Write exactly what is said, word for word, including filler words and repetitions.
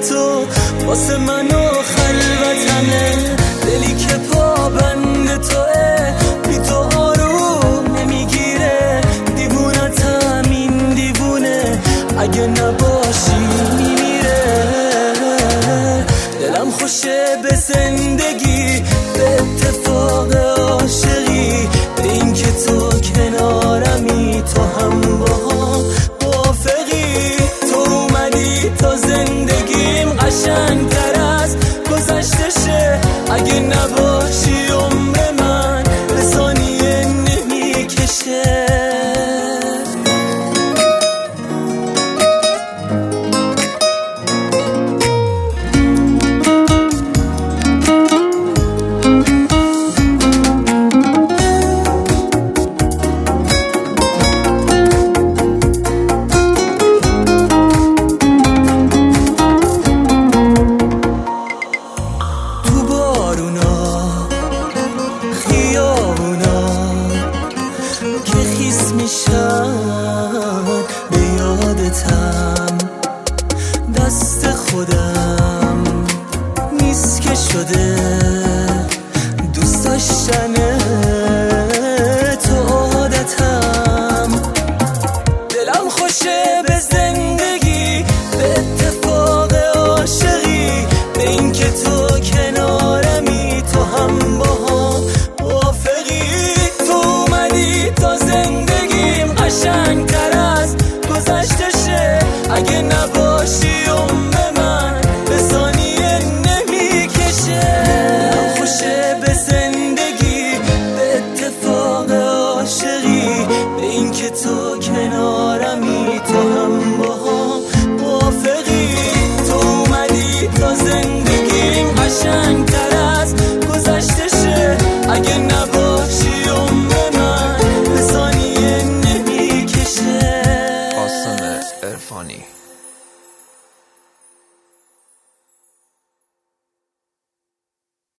تو واسه منو خلوتمه، دلی که پابند توه، بی تو آروم نمیگیره، دیوونتم این دیوونه، اگه نباشی میمیره. دلم خوشه به زندگی، به اتفاق عاشقی، به این که تو کنارمی، تو هم با هم موافقی. تو اومدی تا زندگیم قشنگ‌تر از گذشته شه، اگه نباشی عمر من به ثانیه نمیکشه. که خیس میشن به یادتم، دست خودم نیست که شده دوست داشتن تو عادتم. دلم خوشه به زندگی، به اتفاق عاشقی، به این که تو کنارمی، تو هم با هم موافقی. تو اومدی تا زندگیم قشنگ‌تر از گذشته شه، اگه نبا